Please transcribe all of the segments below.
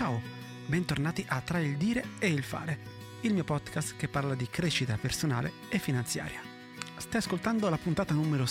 Ciao, bentornati a Tra il dire e il fare, il mio podcast che parla di crescita personale e finanziaria. Stai ascoltando la puntata numero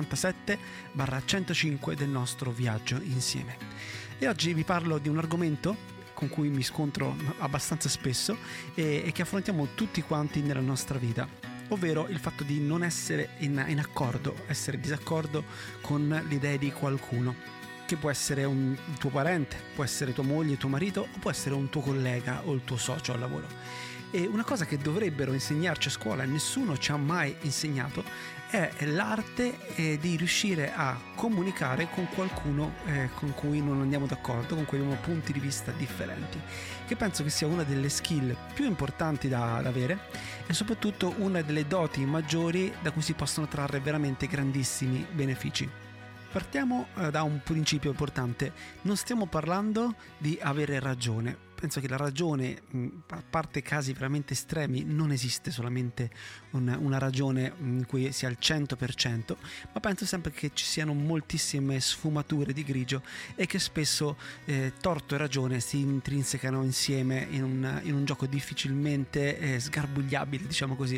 67/105 del nostro viaggio insieme. E oggi vi parlo di un argomento con cui mi scontro abbastanza spesso e che affrontiamo tutti quanti nella nostra vita, ovvero il fatto di non essere in accordo, essere in disaccordo con le idee di qualcuno, che può essere un tuo parente, può essere tua moglie, tuo marito, o può essere un tuo collega o il tuo socio al lavoro. E una cosa che dovrebbero insegnarci a scuola e nessuno ci ha mai insegnato è l'arte di riuscire a comunicare con qualcuno con cui non andiamo d'accordo, con cui abbiamo punti di vista differenti, che penso che sia una delle skill più importanti da avere e soprattutto una delle doti maggiori da cui si possono trarre veramente grandissimi benefici. Partiamo da un principio importante: non stiamo parlando di avere ragione. Penso che la ragione, a parte casi veramente estremi, non esiste solamente una ragione in cui sia al 100%, ma penso sempre che ci siano moltissime sfumature di grigio e che spesso torto e ragione si intrinsecano insieme in un gioco difficilmente sgarbugliabile, diciamo così,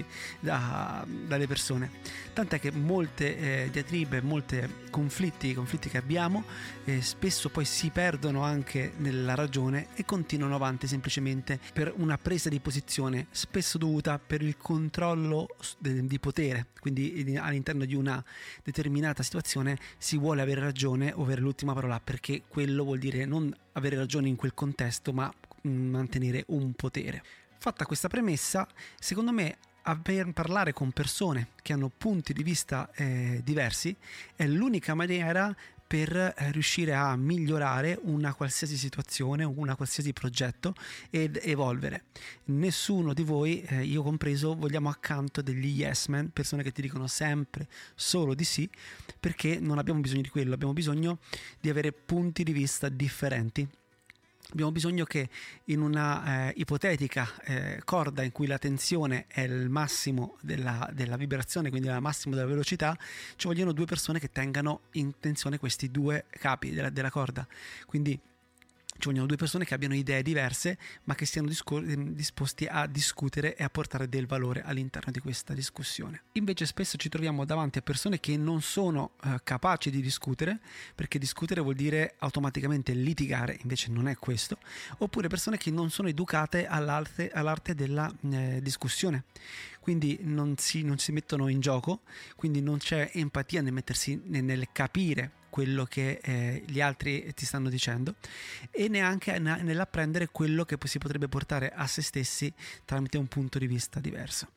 dalle persone. Tant'è che molte diatribe, molti conflitti che abbiamo spesso poi si perdono anche nella ragione e continuano avanti semplicemente per una presa di posizione spesso dovuta per il controllo di potere. Quindi all'interno di una determinata situazione si vuole avere ragione o avere l'ultima parola, perché quello vuol dire non avere ragione in quel contesto ma mantenere un potere. Fatta questa premessa, secondo me parlare con persone che hanno punti di vista diversi è l'unica maniera per riuscire a migliorare una qualsiasi situazione, una qualsiasi progetto ed evolvere. Nessuno di voi, io compreso, vogliamo accanto degli yes man, persone che ti dicono sempre solo di sì, perché non abbiamo bisogno di quello, abbiamo bisogno di avere punti di vista differenti. Abbiamo bisogno che in una ipotetica corda in cui la tensione è il massimo della vibrazione, quindi il massimo della velocità, ci vogliono due persone che tengano in tensione questi due capi della corda. Quindi ci vogliono due persone che abbiano idee diverse ma che siano disposti a discutere e a portare del valore all'interno di questa discussione. Invece spesso ci troviamo davanti a persone che non sono capaci di discutere, perché discutere vuol dire automaticamente litigare, invece non è questo, oppure persone che non sono educate all'arte della discussione, quindi non si mettono in gioco, quindi non c'è empatia nel mettersi nel capire quello che gli altri ti stanno dicendo e neanche nell'apprendere quello che si potrebbe portare a se stessi tramite un punto di vista diverso.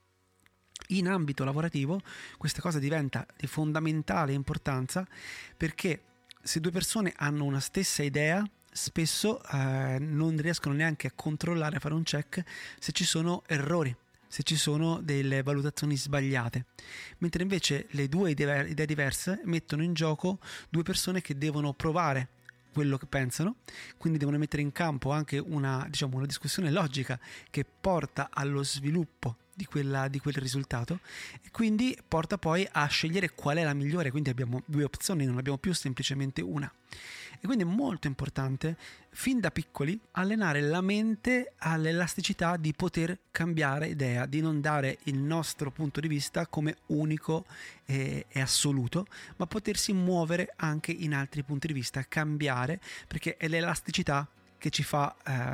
In ambito lavorativo questa cosa diventa di fondamentale importanza, perché se due persone hanno una stessa idea spesso non riescono neanche a controllare, a fare un check se ci sono errori, se ci sono delle valutazioni sbagliate, mentre invece le due idee diverse mettono in gioco due persone che devono provare quello che pensano, quindi devono mettere in campo anche una discussione logica che porta allo sviluppo di quel risultato e quindi porta poi a scegliere qual è la migliore. Quindi abbiamo due opzioni, non abbiamo più semplicemente una. E quindi è molto importante fin da piccoli allenare la mente all'elasticità di poter cambiare idea, di non dare il nostro punto di vista come unico e assoluto, ma potersi muovere anche in altri punti di vista, cambiare, perché è l'elasticità che ci fa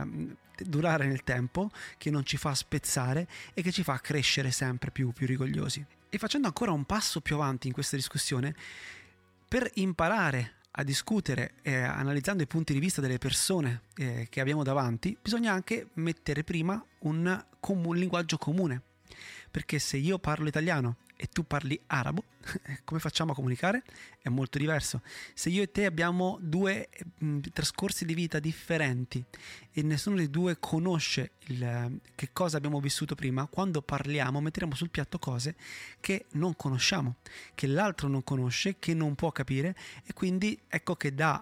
durare nel tempo, che non ci fa spezzare e che ci fa crescere sempre più rigogliosi. E facendo ancora un passo più avanti in questa discussione, per imparare a discutere analizzando i punti di vista delle persone che abbiamo davanti, bisogna anche mettere prima un linguaggio comune, perché se io parlo italiano e tu parli arabo, come facciamo a comunicare? È molto diverso. Se io e te abbiamo due trascorsi di vita differenti e nessuno dei due conosce che cosa abbiamo vissuto prima, quando parliamo metteremo sul piatto cose che non conosciamo, che l'altro non conosce, che non può capire, e quindi ecco che da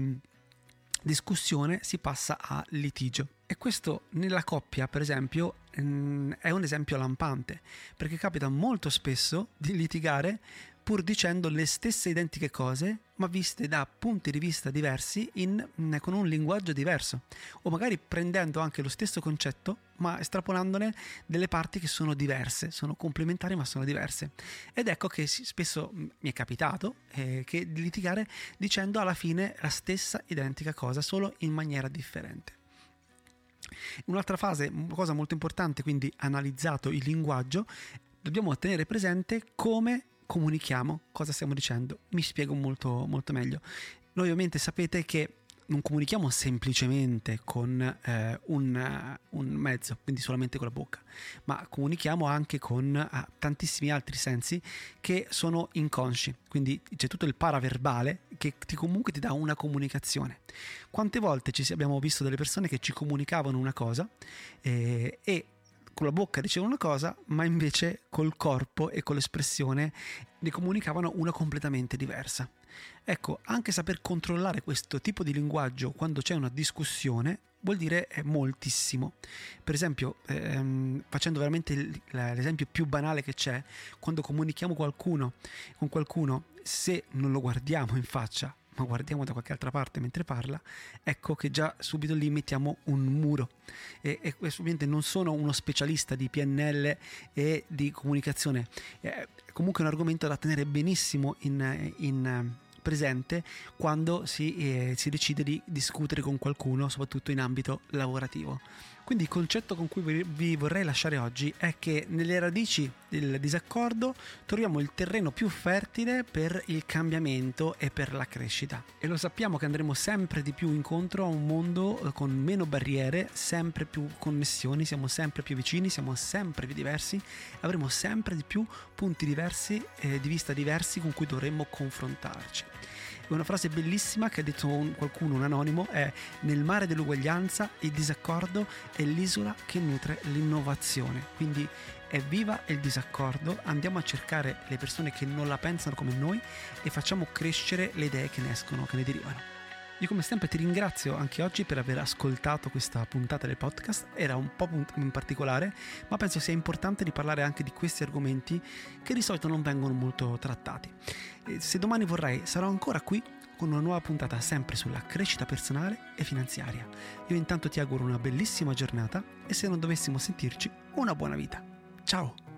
discussione si passa a litigio. E questo nella coppia, per esempio, è un esempio lampante, perché capita molto spesso di litigare pur dicendo le stesse identiche cose, ma viste da punti di vista diversi con un linguaggio diverso, o magari prendendo anche lo stesso concetto ma estrapolandone delle parti che sono diverse, sono complementari ma sono diverse. Ed ecco che spesso mi è capitato di litigare dicendo alla fine la stessa identica cosa, solo in maniera differente. Un'altra cosa molto importante, quindi analizzato il linguaggio, dobbiamo tenere presente come comunichiamo, cosa stiamo dicendo. Mi spiego molto, molto meglio. Noi ovviamente sapete che non comunichiamo semplicemente con un mezzo, quindi solamente con la bocca, ma comunichiamo anche con tantissimi altri sensi che sono inconsci, quindi c'è tutto il paraverbale che comunque ti dà una comunicazione. Quante volte abbiamo visto delle persone che ci comunicavano una cosa e con la bocca dicevano una cosa, ma invece col corpo e con l'espressione ne comunicavano una completamente diversa. Ecco, anche saper controllare questo tipo di linguaggio quando c'è una discussione vuol dire moltissimo. Per esempio, facendo veramente l'esempio più banale che c'è, quando comunichiamo con qualcuno, se non lo guardiamo in faccia, ma guardiamo da qualche altra parte mentre parla, ecco che già subito lì mettiamo un muro. E questo ovviamente non sono uno specialista di PNL e di comunicazione, è comunque un argomento da tenere benissimo in presente quando si decide di discutere con qualcuno, soprattutto in ambito lavorativo. Quindi il concetto con cui vi vorrei lasciare oggi è che nelle radici del disaccordo troviamo il terreno più fertile per il cambiamento e per la crescita. E lo sappiamo che andremo sempre di più incontro a un mondo con meno barriere, sempre più connessioni, siamo sempre più vicini, siamo sempre più diversi, avremo sempre di più punti diversi, di vista diversi con cui dovremmo confrontarci. Una frase bellissima che ha detto qualcuno, un anonimo, è: nel mare dell'uguaglianza il disaccordo è l'isola che nutre l'innovazione. Quindi è viva il disaccordo, andiamo a cercare le persone che non la pensano come noi e facciamo crescere le idee che ne escono, che ne derivano. Io come sempre ti ringrazio anche oggi per aver ascoltato questa puntata del podcast. Era un po' in particolare, ma penso sia importante di parlare anche di questi argomenti che di solito non vengono molto trattati. E se domani vorrai, sarò ancora qui con una nuova puntata sempre sulla crescita personale e finanziaria. Io intanto ti auguro una bellissima giornata e se non dovessimo sentirci, una buona vita. Ciao!